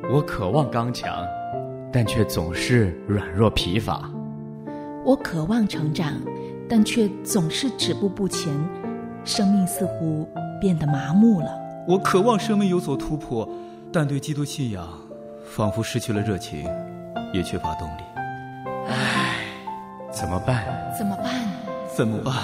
我渴望刚强，但却总是软弱疲乏。 我渴望成长，但却总是止步不前，生命似乎变得麻木了。 我渴望生命有所突破，但对基督信仰仿佛失去了热情，也缺乏动力。 唉，怎么办？ 怎么办？ 怎么办？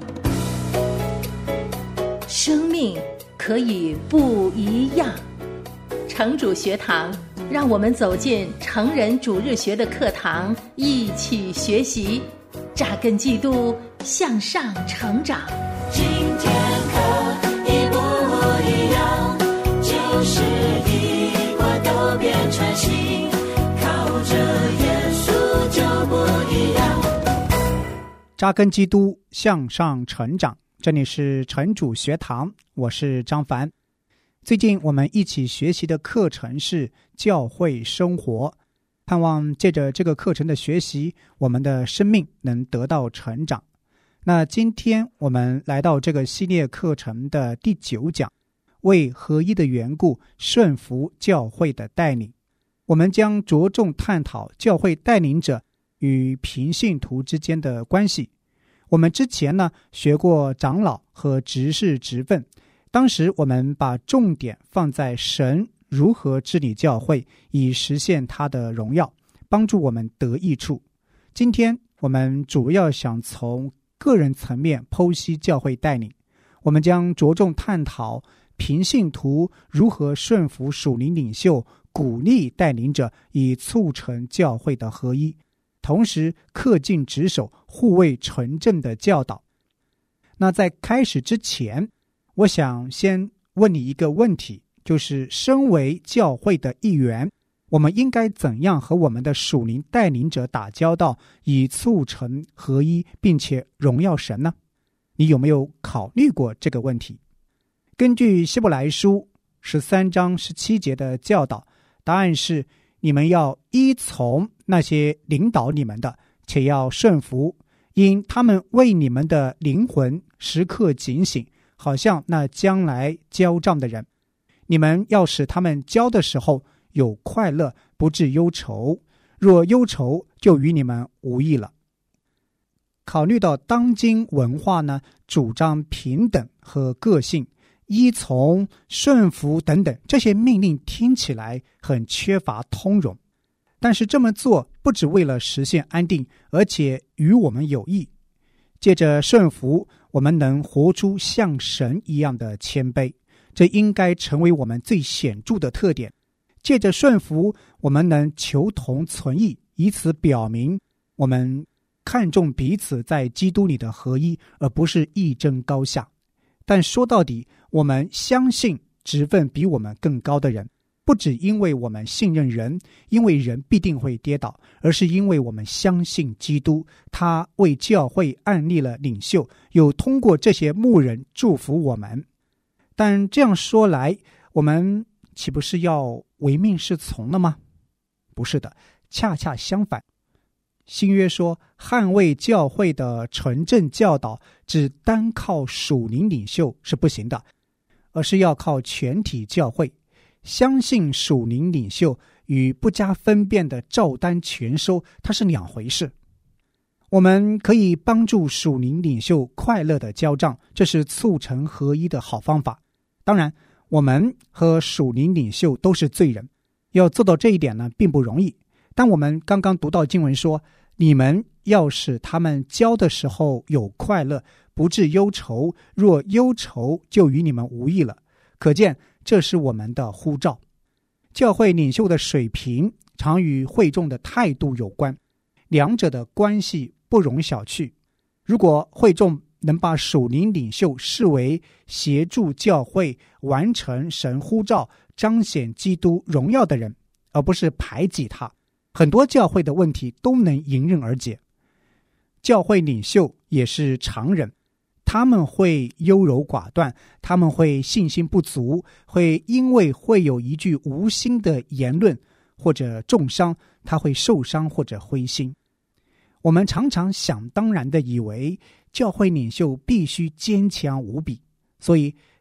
生命可以不一样。城主学堂，让我们走进成人主日学的课堂，一起学习，扎根基督，向上成长。 今天可以不一样，就是一块都变成新，靠着耶稣就不一样。 扎根基督，向上成长。这里是城主学堂，我是张凡。最近我们一起学习的课程是教会生活，盼望借着这个课程的学习，我们的生命能得到成长。那今天我们来到这个系列课程的第9讲，为合一的缘故顺服教会的带领。我们将着重探讨教会带领者与平信徒之间的关系。我们之前呢学过长老和执事职分，当时我们把重点放在神如何治理教会，以实现他的荣耀，帮助我们得益处。今天我们主要想从个人层面剖析教会带领，我们将着重探讨平信徒如何顺服属灵领袖，鼓励带领者，以促成教会的合一，同时恪尽职守，护卫纯正的教导。那在开始之前，我想先问你一个问题，就是身为教会的一员，我们应该怎样和我们的属灵带领者打交道，以促成合一，并且荣耀神呢？你有没有考虑过这个问题？根据希伯来书13章17节的教导，答案是你们要依从那些领导你们的，且要顺服，因他们为你们的灵魂时刻警醒，好像那将来交账的人。你们要使他们交的时候有快乐，不致忧愁，若忧愁，就与你们无益了。考虑到当今文化呢，主张平等和个性，依从、顺服等等，这些命令听起来很缺乏通融，但是这么做不只为了实现安定，而且与我们有益。借着顺服，我们能活出像神一样的谦卑，这应该成为我们最显著的特点。借着顺服，我们能求同存异，以此表明我们看重彼此在基督里的合一，而不是一争高下。但说到底，我们相信职分比我们更高的人，不只因为我们信任人，因为人必定会跌倒，而是因为我们相信基督，他为教会按立了领袖，又通过这些牧人祝福我们。但这样说来，我们岂不是要唯命是从了吗？不是的，恰恰相反。新约说，捍卫教会的纯正教导，只单靠属灵领袖是不行的，而是要靠全体教会。相信属灵领袖与不加分辨的照单全收，它是两回事。我们可以帮助属灵领袖快乐的交账，这是促成合一的好方法。当然，我们和属灵领袖都是罪人，要做到这一点呢，并不容易。但我们刚刚读到经文说，你们要使他们交的时候有快乐，不致忧愁，若忧愁，就与你们无益了。可见这是我们的呼召。教会领袖的水平常与会众的态度有关，两者的关系不容小觑。如果会众能把属灵领袖视为协助教会完成神呼召、彰显基督荣耀的人，而不是排挤他，很多教会的问题都能迎刃而解。教会领袖也是常人，他们会优柔寡断，他们会信心不足，会因为会有一句无心的言论或者重伤，他会受伤或者灰心。我们常常想当然地以为教会领袖必须坚强无比，所以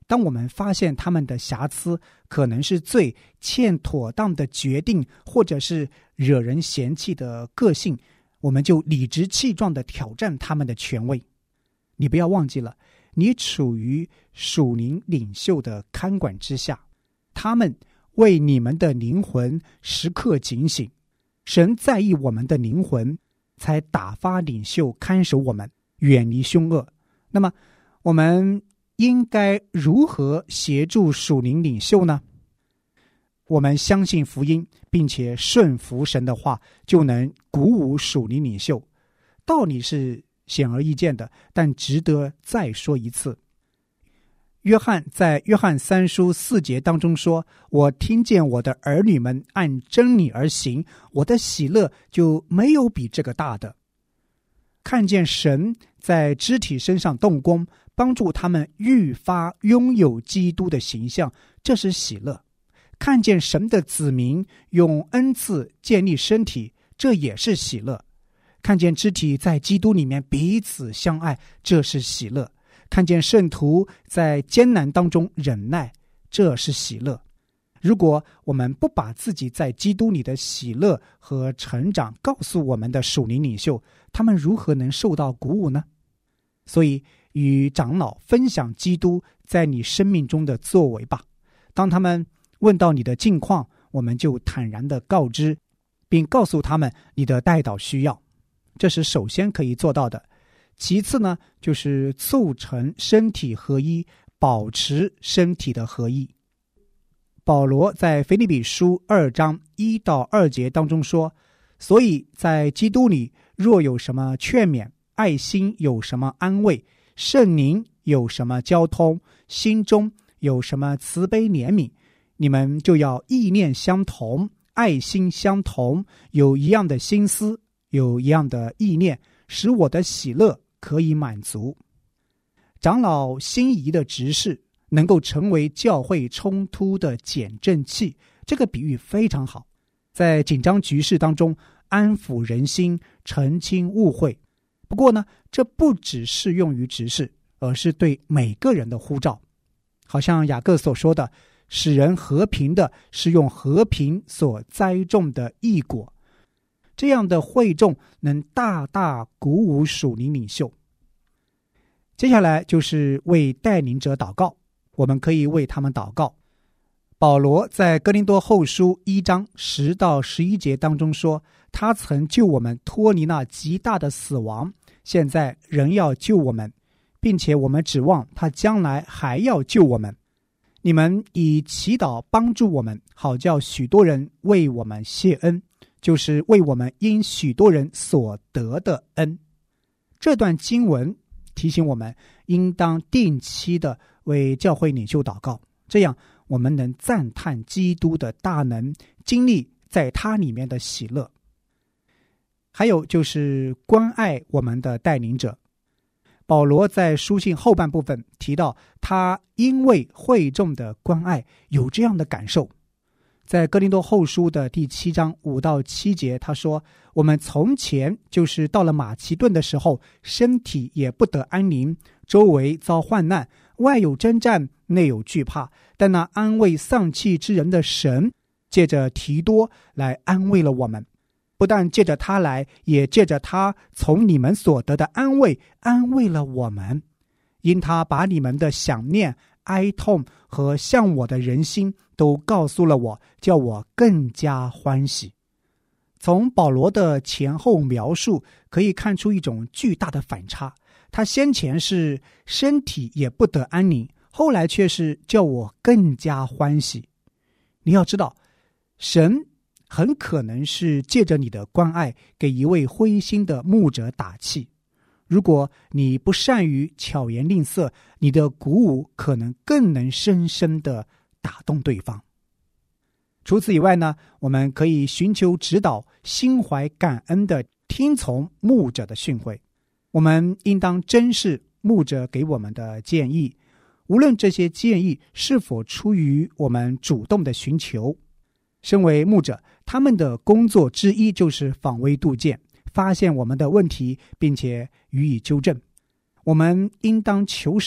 当我们发现他们的瑕疵，可能是罪、欠妥当的决定，或者是惹人嫌弃的个性，我们就理直气壮地挑战他们的权威。你不要忘记了，你处于属灵领袖的看管之下，他们为你们的灵魂时刻警醒。神在意我们的灵魂，才打发领袖看守我们，远离凶恶。那么我们应该如何协助属灵领袖呢？我们相信福音，并且顺服神的话，就能鼓舞属灵领袖。道理是显而易见的，但值得再说一次。约翰在约翰3书4节当中说，我听见我的儿女们按真理而行，我的喜乐就没有比这个大的。看见神在肢体身上动工，帮助他们愈发拥有基督的形象，这是喜乐。看见神的子民用恩赐建立身体，这也是喜乐。看见肢体在基督里面彼此相爱，这是喜乐。看见圣徒在艰难当中忍耐，这是喜乐。如果我们不把自己在基督里的喜乐和成长告诉我们的属灵领袖，他们如何能受到鼓舞呢？所以与长老分享基督在你生命中的作为吧。当他们问到你的近况，我们就坦然地告知，并告诉他们你的代祷需要，这是首先可以做到的。其次呢，就是促成身体合一，保持身体的合一。保罗在腓立比书2章1到2节当中说，所以在基督里，若有什么劝勉，爱心有什么安慰，圣灵有什么交通，心中有什么慈悲怜悯，你们就要意念相同，爱心相同，有一样的心思，有一样的意念，使我的喜乐可以满足。长老心仪的执事能够成为教会冲突的减震器，这个比喻非常好，在紧张局势当中安抚人心，澄清误会。不过呢，这不只适用于执事，而是对每个人的呼召。好像雅各所说的，使人和平的是用和平所栽种的义果。这样的会众能大大鼓舞属灵领袖。接下来就是为带领者祷告，我们可以为他们祷告。保罗在哥林多后书1章10到11节当中说，他曾救我们脱离那极大的死亡，现在仍要救我们，并且我们指望他将来还要救我们。你们以祈祷帮助我们，好叫许多人为我们谢恩，就是为我们因许多人所得的恩。这段经文提醒我们应当定期的为教会领袖祷告，这样我们能赞叹基督的大能，经历在他里面的喜乐。还有就是关爱我们的带领者。保罗在书信后半部分提到，他因为会众的关爱有这样的感受。在哥林多后书的第7章5到7节，他说，我们从前就是到了马其顿的时候，身体也不得安宁，周围遭患难，外有征战，内有惧怕，但那安慰丧气之人的神，借着提多来安慰了我们。不但借着他来，也借着他从你们所得的安慰，安慰了我们。因他把你们的想念、哀痛和向我的人心都告诉了我，叫我更加欢喜。从保罗的前后描述可以看出一种巨大的反差，他先前是身体也不得安宁，后来却是叫我更加欢喜。你要知道，神很可能是借着你的关爱给一位灰心的牧者打气。如果你不善于巧言令色，你的鼓舞可能更能深深地打动对方。除此以外呢，我们可以寻求指导，心怀感恩地听从牧者的训诲。我们应当珍视牧者给我们的建议，无论这些建议是否出于我们主动的寻求。身为牧者，他们的工作之一就是访微杜渐，发现我们的问题，并且予以纠正。我们应当求神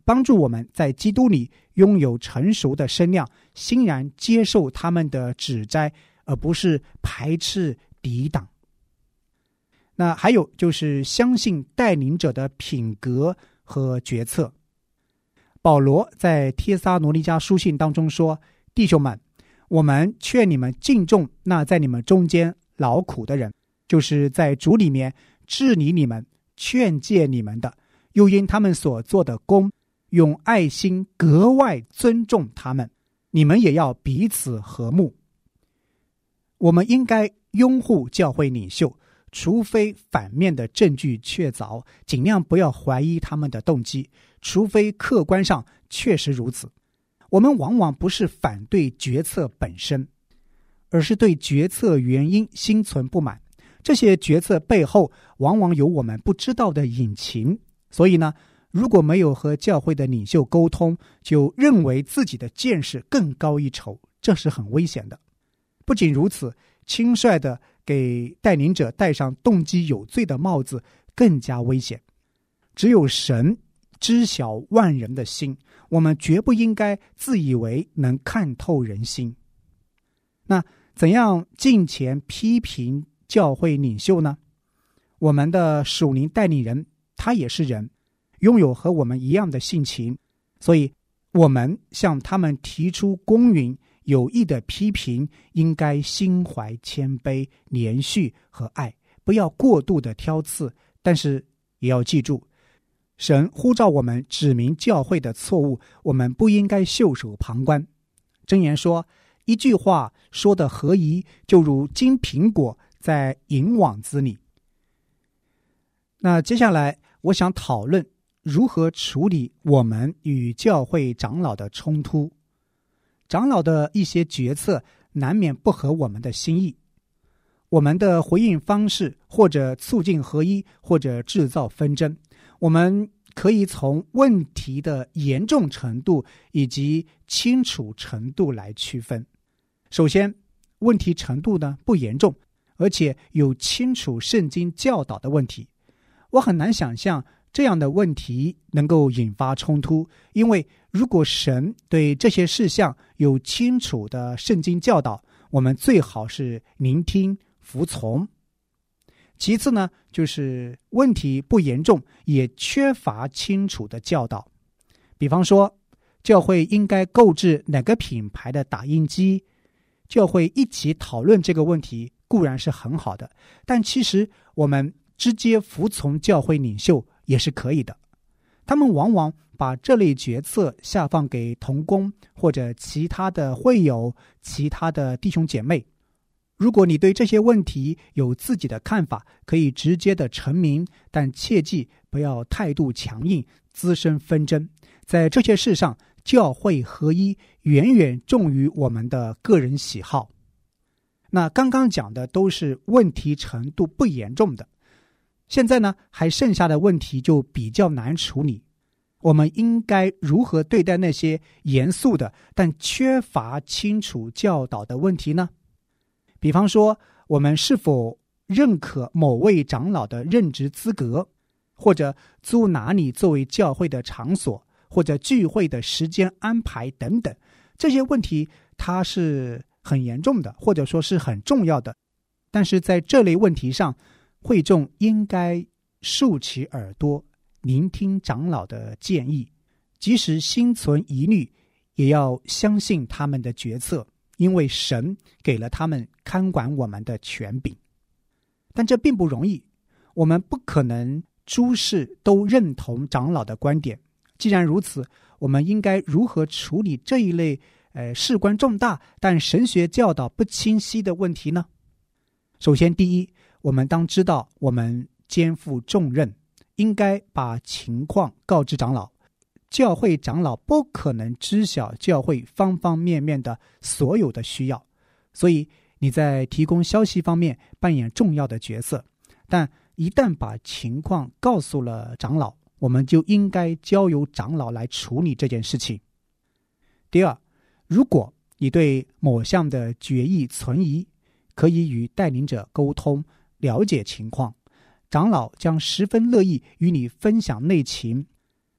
帮助我们在基督里拥有成熟的身量，欣然接受他们的指摘，而不是排斥抵挡。那还有就是相信带领者的品格和决策。保罗在帖撒罗尼迦书信当中说，弟兄们，我们劝你们敬重那在你们中间劳苦的人，就是在主里面治理你们、劝诫你们的，又因他们所做的工，用爱心格外尊重他们，你们也要彼此和睦。我们应该拥护教会领袖，除非反面的证据确凿，尽量不要怀疑他们的动机，除非客观上确实如此。我们往往不是反对决策本身，而是对决策原因心存不满。这些决策背后往往有我们不知道的隐情，所以呢，如果没有和教会的领袖沟通，就认为自己的见识更高一筹，这是很危险的。不仅如此，轻率地给带领者戴上动机有罪的帽子更加危险。只有神知晓万人的心，我们绝不应该自以为能看透人心。那怎样敬虔批评教会领袖呢？我们的属灵带领人他也是人，拥有和我们一样的性情，所以我们向他们提出公允有益的批评，应该心怀谦卑、连续和爱，不要过度的挑刺，但是也要记住，神呼召我们指明教会的错误，我们不应该袖手旁观。箴言说，一句话说的合宜，就如金苹果在银网子里。那接下来我想讨论如何处理我们与教会长老的冲突。长老的一些决策难免不合我们的心意，我们的回应方式或者促进合一，或者制造纷争。我们可以从问题的严重程度以及清楚程度来区分。首先，问题程度呢不严重，而且有清楚圣经教导的问题。我很难想象这样的问题能够引发冲突，因为如果神对这些事项有清楚的圣经教导，我们最好是聆听服从。其次呢，就是问题不严重，也缺乏清楚的教导。比方说，教会应该购置哪个品牌的打印机，教会一起讨论这个问题固然是很好的，但其实我们直接服从教会领袖也是可以的。他们往往把这类决策下放给同工或者其他的会友、其他的弟兄姐妹。如果你对这些问题有自己的看法，可以直接的陈明，但切记不要态度强硬，滋生纷争。在这些事上，教会合一远远重于我们的个人喜好。那刚刚讲的都是问题程度不严重的，现在呢，还剩下的问题就比较难处理。我们应该如何对待那些严肃的但缺乏清楚教导的问题呢？比方说，我们是否认可某位长老的任职资格，或者租哪里作为教会的场所，或者聚会的时间安排等等，这些问题它是很严重的，或者说是很重要的。但是在这类问题上，会众应该竖起耳朵，聆听长老的建议，即使心存疑虑，也要相信他们的决策，因为神给了他们看管我们的权柄。但这并不容易，我们不可能诸事都认同长老的观点。既然如此，我们应该如何处理这一类事关重大但神学教导不清晰的问题呢？首先，第一，我们当知道我们肩负重任，应该把情况告知长老。教会长老不可能知晓教会方方面面的所有的需要，所以你在提供消息方面扮演重要的角色。但一旦把情况告诉了长老，我们就应该交由长老来处理这件事情。第二，如果你对某项的决议存疑，可以与带领者沟通，了解情况，长老将十分乐意与你分享内情，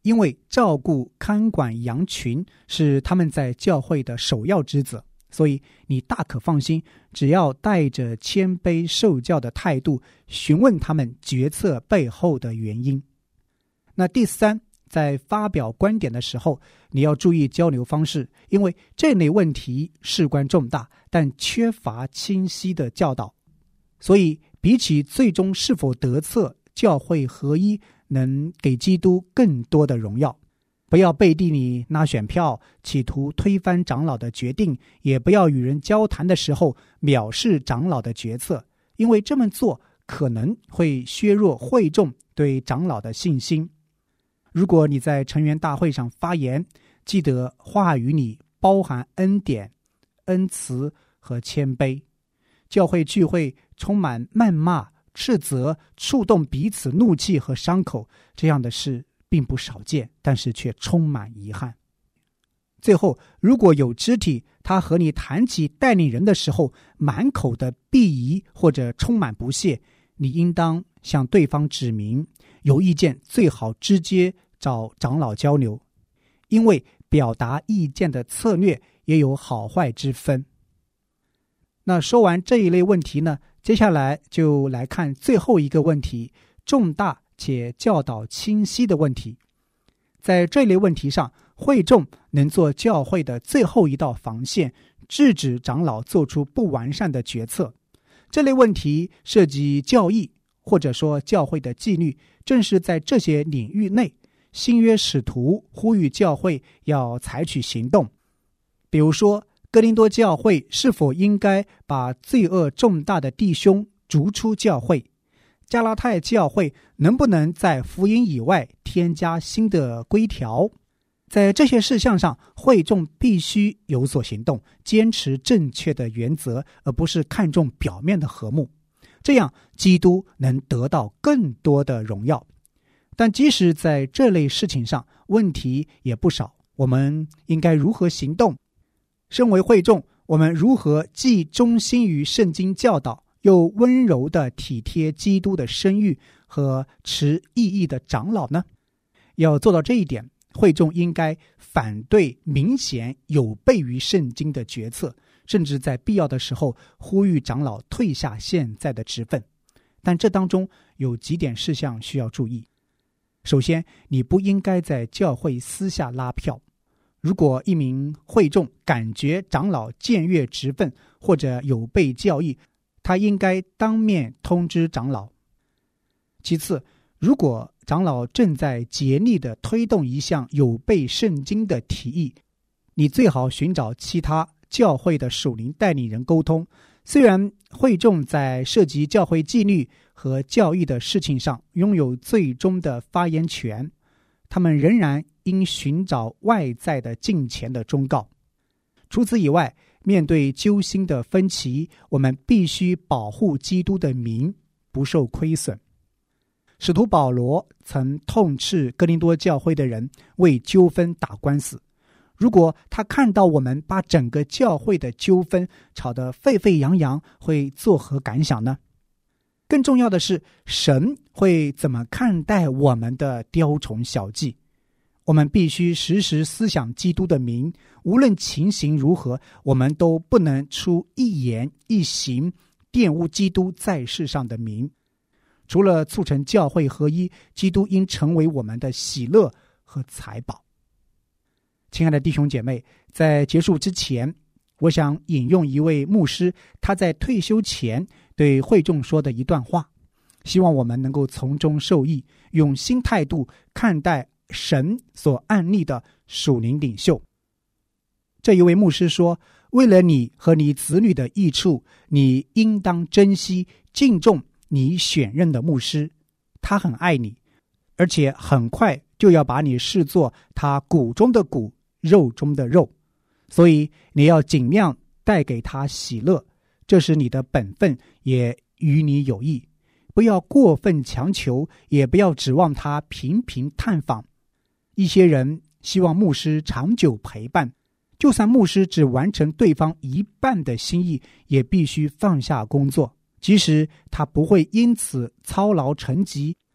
因为照顾看管羊群是他们在教会的首要职责，所以你大可放心，只要带着谦卑受教的态度询问他们决策背后的原因。那第三，在发表观点的时候，你要注意交流方式，因为这类问题事关重大，但缺乏清晰的教导，所以比起最终是否得策，教会合一能给基督更多的荣耀。不要背地里拿选票，企图推翻长老的决定，也不要与人交谈的时候藐视长老的决策，因为这么做可能会削弱会众对长老的信心。如果你在成员大会上发言，记得话语里包含恩典、恩慈和谦卑。教会聚会充满谩骂、斥责，触动彼此怒气和伤口，这样的事并不少见，但是却充满遗憾。最后，如果有肢体他和你谈起带领人的时候满口的鄙夷或者充满不屑，你应当向对方指明，有意见最好直接找长老交流，因为表达意见的策略也有好坏之分。那说完这一类问题呢，接下来就来看最后一个问题，重大且教导清晰的问题。在这类问题上，会众能做教会的最后一道防线，制止长老做出不完善的决策。这类问题涉及教义，或者说教会的纪律，正是在这些领域内，新约使徒呼吁教会要采取行动。比如说，哥林多教会是否应该把罪恶重大的弟兄逐出教会？加拉太教会能不能在福音以外添加新的规条？在这些事项上，会众必须有所行动，坚持正确的原则，而不是看重表面的和睦，这样基督能得到更多的荣耀。但即使在这类事情上，问题也不少，我们应该如何行动？身为会众，我们如何既忠心于圣经教导，又温柔地体贴基督的声誉和持异议的长老呢？要做到这一点，会众应该反对明显有悖于圣经的决策，甚至在必要的时候呼吁长老退下现在的职分。但这当中有几点事项需要注意。首先，你不应该在教会私下拉票。如果一名会众感觉长老僭越职分或者有悖教义，他应该当面通知长老。其次，如果长老正在竭力地推动一项有悖圣经的提议，你最好寻找其他教会的属灵带领人沟通。虽然会众在涉及教会纪律和教义的事情上拥有最终的发言权，他们仍然应寻找外在的敬虔的忠告。除此以外，面对揪心的分歧，我们必须保护基督的名不受亏损。使徒保罗曾痛斥哥林多教会的人为纠纷打官司。如果他看到我们把整个教会的纠纷吵得沸沸扬扬，会作何感想呢？更重要的是，神会怎么看待我们的雕虫小技？我们必须时时思想基督的名，无论情形如何，我们都不能出一言一行玷污基督在世上的名。除了促成教会合一，基督应成为我们的喜乐和财宝。亲爱的弟兄姐妹，在结束之前，我想引用一位牧师他在退休前对会众说的一段话，希望我们能够从中受益，用新态度看待神所按立的属灵领袖。这一位牧师说，为了你和你子女的益处，你应当珍惜敬重你选任的牧师，他很爱你，而且很快就要把你视作他骨中的骨，肉中的肉，所以你要尽量带给他喜乐，这是你的本分，也与你有益。不要过分强求，也不要指望他频频探访。一些人希望牧师长久陪伴，就算牧师只完成对方一半的心意，也必须放下工作，即使他不会因此操劳成疾。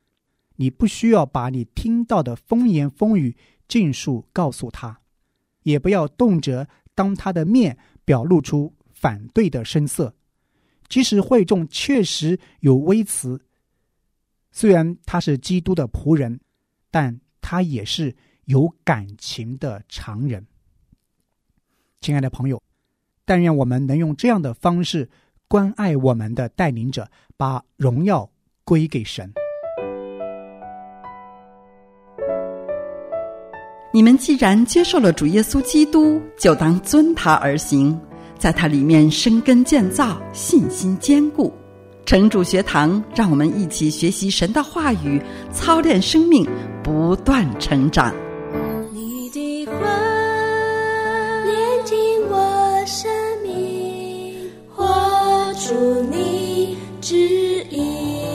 你不需要把你听到的风言风语尽数告诉他，也不要动辄当他的面表露出反对的声色。即使会众确实有微词，虽然他是基督的仆人，但他也是有感情的常人。亲爱的朋友，但愿我们能用这样的方式关爱我们的带领者，把荣耀归给神。 你们既然接受了主耶稣基督，就当遵他而行，在他里面生根建造，信心坚固。城主学堂，让我们一起学习神的话语，操练生命，不断成长。 你的话炼净我生命，活出你旨意。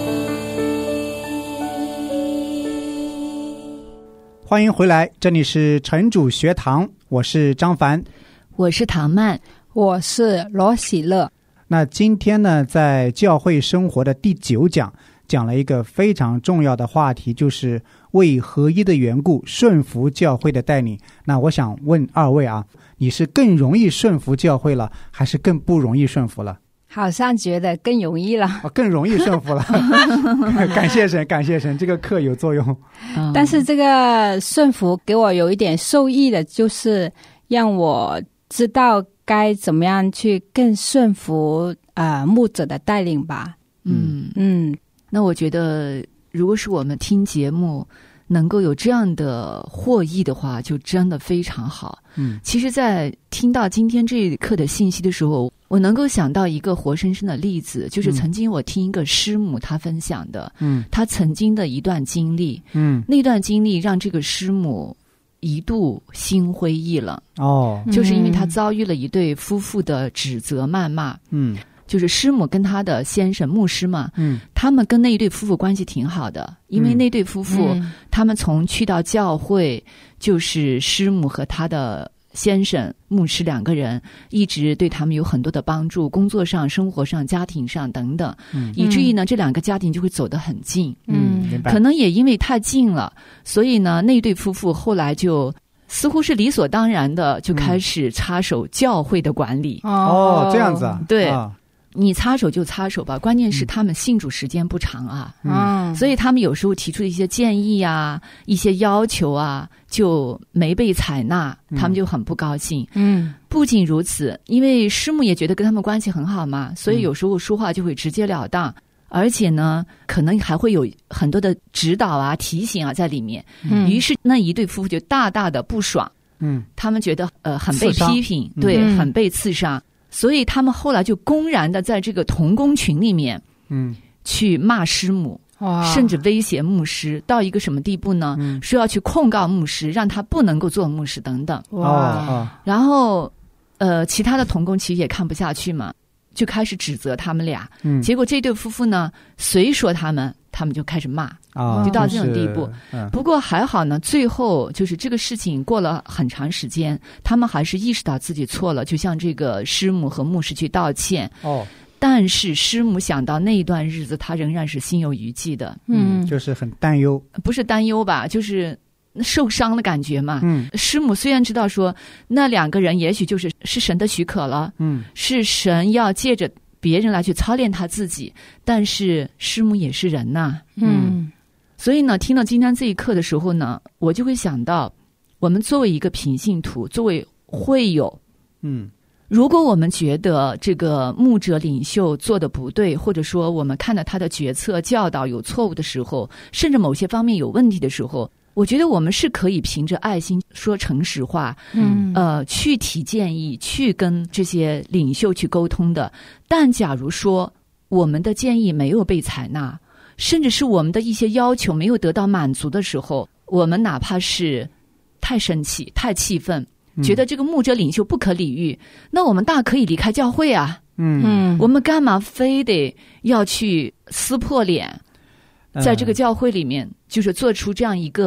欢迎回来，这里是城主学堂，我是张凡， 我是唐曼， 我是罗喜乐。 那今天呢，在教会生活的第9讲，讲了一个非常重要的话题，就是为合一的缘故顺服教会的带领。那我想问二位啊，你是更容易顺服教会了，还是更不容易顺服了？ 好像觉得更容易了， 更容易顺服了。感谢神，感谢神，这个课有作用。 但是这个顺服给我有一点受益的，就是让我知道该怎么样去更顺服牧者的带领吧。 那我觉得如果是我们听节目能够有这样的获益的话，就真的非常好。其实在听到今天这一课的信息的时候，我能够想到一个活生生的例子，就是曾经我听一个师母她分享的，她曾经的一段经历，那段经历让这个师母一度心灰意冷，就是因为她遭遇了一对夫妇的指责谩骂，就是师母跟她的先生牧师嘛，他们跟那一对夫妇关系挺好的，因为那对夫妇，他们从去到教会，就是师母和她的先生牧师2个人一直对他们有很多的帮助，工作上、生活上、家庭上等等，以至于呢这2个家庭就会走得很近。可能也因为太近了，所以呢那对夫妇后来就似乎是理所当然的就开始插手教会的管理。 这样子啊？ 对。你插手就插手吧，关键是他们信主时间不长啊，所以他们有时候提出的一些建议啊、一些要求啊，就没被采纳，他们就很不高兴。不仅如此，因为师母也觉得跟他们关系很好嘛，所以有时候说话就会直截了当，而且呢，可能还会有很多的指导啊、提醒啊在里面。于是那一对夫妇就大大的不爽，他们觉得很被批评，对，很被刺伤。所以他们后来就公然的在这个同工群里面，去骂师母，甚至威胁牧师，到一个什么地步呢？说要去控告牧师，让他不能够做牧师等等。然后，其他的同工其实也看不下去嘛，就开始指责他们俩。结果这对夫妇呢，谁说他们就开始骂，就到这种地步。不过还好呢，最后就是这个事情过了很长时间，他们还是意识到自己错了，就向这个师母和牧师去道歉。但是师母想到那一段日子，她仍然是心有余悸的。 就是很担忧， 不是担忧吧，就是受伤的感觉嘛。师母虽然知道说那2个人也许是神的许可了，是神要借着别人来去操练他自己，但是师母也是人呐。所以呢，听到今天这一课的时候呢，我就会想到，我们作为一个平信徒，作为会友，如果我们觉得这个牧者领袖做的不对，或者说我们看到他的决策教导有错误的时候，甚至某些方面有问题的时候，我觉得我们是可以凭着爱心说诚实话，去提建议，去跟这些领袖去沟通的。但假如说我们的建议没有被采纳，甚至是我们的一些要求没有得到满足的时候，我们哪怕是太生气、太气愤，觉得这个牧者领袖不可理喻，那我们大可以离开教会啊。我们干嘛非得要去撕破脸，在这个教会里面就是做出这样一个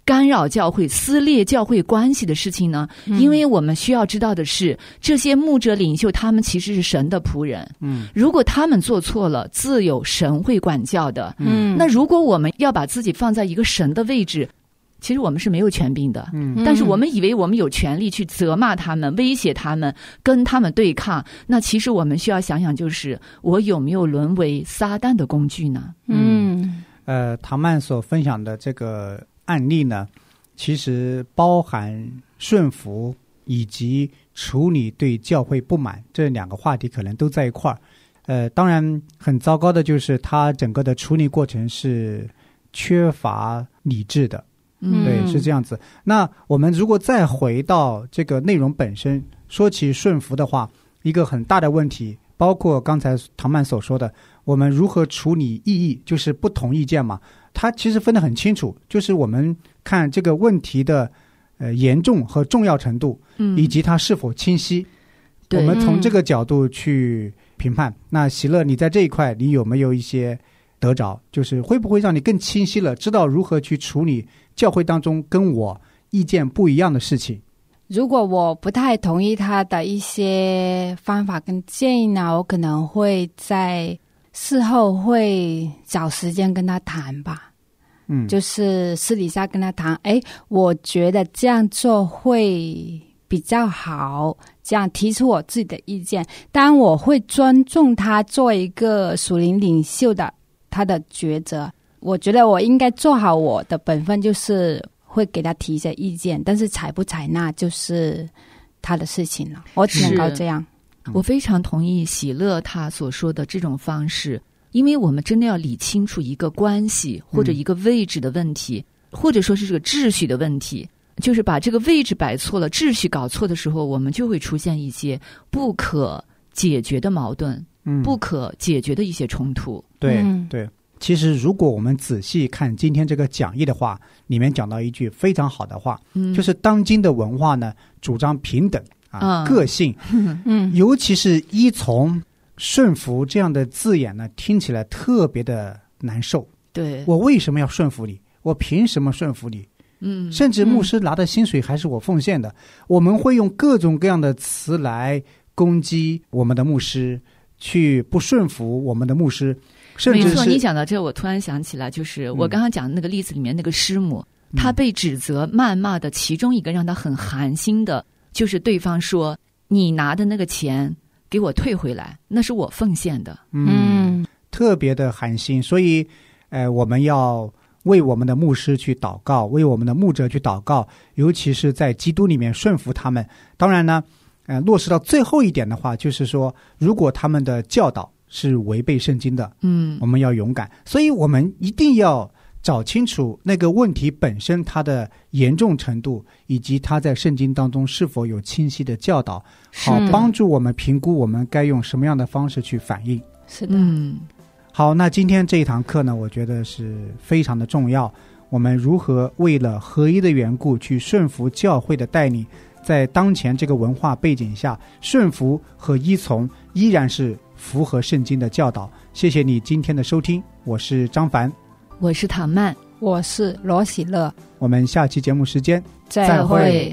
干扰教会、撕裂教会关系的事情呢？因为我们需要知道的是，这些牧者领袖他们其实是神的仆人。如果他们做错了，自有神会管教的。那如果我们要把自己放在一个神的位置，其实我们是没有权柄的，但是我们以为我们有权利去责骂他们、威胁他们、跟他们对抗。那其实我们需要想想，就是我有没有沦为撒旦的工具呢？ 唐曼所分享的这个案例呢，其实包含顺服以及处理对教会不满这两个话题，可能都在一块儿。当然，很糟糕的就是他整个的处理过程是缺乏理智的。对，是这样子。那我们如果再回到这个内容本身，说起顺服的话，一个很大的问题，包括刚才唐曼所说的，我们如何处理异议，就是不同意见嘛，它其实分得很清楚，就是我们看这个问题的严重和重要程度，以及它是否清晰，我们从这个角度去评判。那喜乐，你在这一块你有没有一些得着，就是会不会让你更清晰了，知道如何去处理教会当中跟我意见不一样的事情？ 如果我不太同意他的一些方法跟建议呢，我可能会在事后会找时间跟他谈吧。就是私底下跟他谈，我觉得这样做会比较好，这样提出我自己的意见。当然我会尊重他作为一个属灵领袖的他的抉择，我觉得我应该做好我的本分，就是会给他提一些意见，但是采不采纳就是他的事情了，我只能够这样。 我非常同意喜乐他所说的这种方式，因为我们真的要理清楚一个关系或者一个位置的问题，或者说是这个秩序的问题。就是把这个位置摆错了，秩序搞错的时候，我们就会出现一些不可解决的矛盾，不可解决的一些冲突。 对对，其实如果我们仔细看今天这个讲义的话，里面讲到一句非常好的话，就是当今的文化呢主张平等个性，尤其是依从、顺服这样的字眼呢，听起来特别的难受。 对， 我为什么要顺服你？我凭什么顺服你？甚至牧师拿的薪水还是我奉献的，我们会用各种各样的词来攻击我们的牧师，去不顺服我们的牧师，甚至是没错。你讲到这，我突然想起来，就是我刚刚讲的那个例子里面那个师母，她被指责谩骂的其中一个让她很寒心的，就是对方说你拿的那个钱给我退回来，那是我奉献的。 特别的寒心。所以我们要为我们的牧师去祷告，为我们的牧者去祷告，尤其是在基督里面顺服他们。当然呢落实到最后一点的话，就是说如果他们的教导是违背圣经的，我们要勇敢。所以我们一定要找清楚那个问题本身它的严重程度，以及它在圣经当中是否有清晰的教导，好帮助我们评估我们该用什么样的方式去反应。 是的。 好，那今天这一堂课呢，我觉得是非常的重要。我们如何为了合一的缘故去顺服教会的带领，在当前这个文化背景下，顺服和依从依然是符合圣经的教导。谢谢你今天的收听，我是张凡， 我是唐曼， 我是罗喜乐。 我们下期节目时间再会。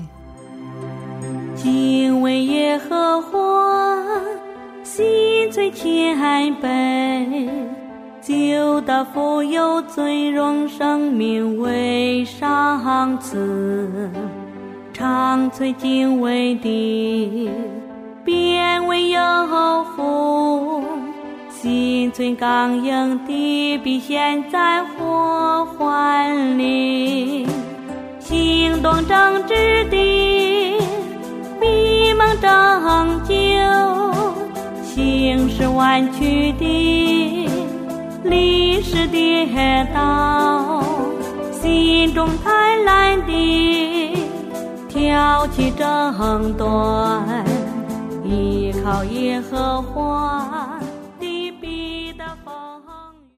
敬畏耶和华，心存谦卑，就到富有尊荣生命为赏赐，长存敬畏的便为有福，心存刚硬的必现在祸患里，行动正直的必蒙拯救，行事弯曲的历史跌倒，心中贪婪的挑起争端，依靠耶和华